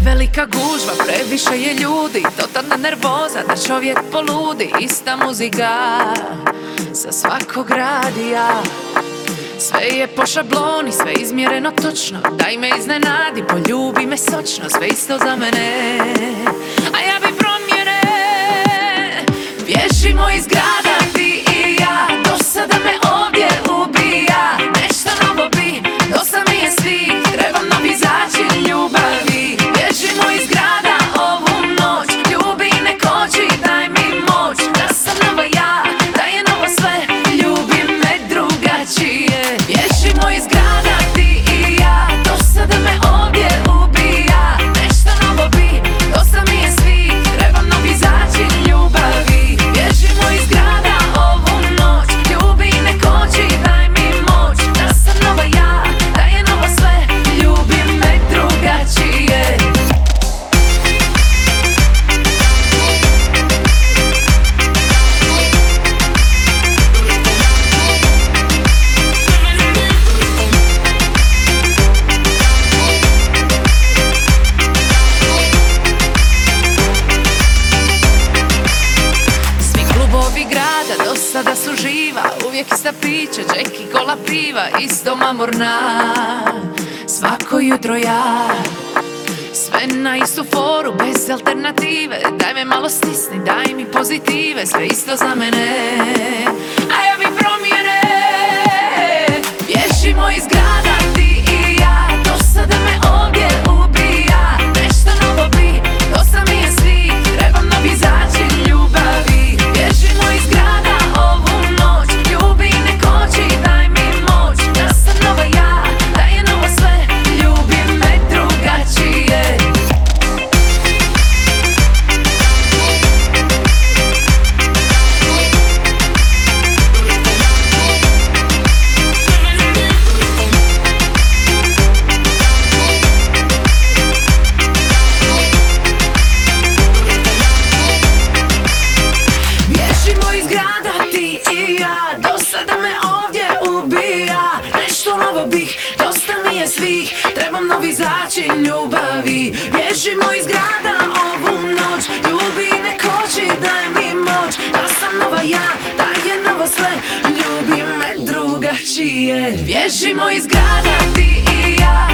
Prevelika gužva, previše je ljudi, totalna nervoza da čovjek poludi. Ista muzika sa svakog radija, sve je po šabloni, sve izmjereno točno. Daj me iznenadi, poljubi me sočno, sve isto za mene, a ja bi promjene. Bježimo iz grada, ti i ja, do sada me ovdje ubija. Nešto novo bi, dosta mi je svih, trebam novi začin ljubavi. Bježimo iz grada ovu noć, ljubi ne koči, daj mi moć. Da sam nova ja, da je novo sve, ljubi me drugačije. Bježimo iz grada, ti i ja, do sada me ovdje ubija. Nešto novo bi, dosta mi je svih, trebam novi začin ljubavi. Bježimo iz grada ovu noć, ljubi ne koči, daj mi moć. Da sam nova ja, da je novo sve, ljubi me drugačije. Do sada su živa, uvijek ista pića, džek i kola piva, isto mamurna, svako jutro ja. Sve na istu foru, bez alternative, daj me malo stisni, daj mi pozitive, sve isto za mene, a ja bi promjene. Bježimo iz grada, ti i ja, do sada me ovdje ubija. Nešto novo bi, dosta mi je svih, trebam novi začin ljubavi. Bježimo iz grada ovu noć, ljubi ne koči, daj mi moć. Da sam nova ja, da je novo sve, ljubi me drugačije. Bježimo iz grada, ti i ja, do sada me ovdje ubija. Nešto novo bih, dosta mi je svih, trebam novi začin ljubavi. Bježimo iz grada ovu noć, ljubi ne koči, daj mi moć. Da sam nova ja, da je novo sve, ljubi me drugačije. Bježimo iz grada, ti i ja.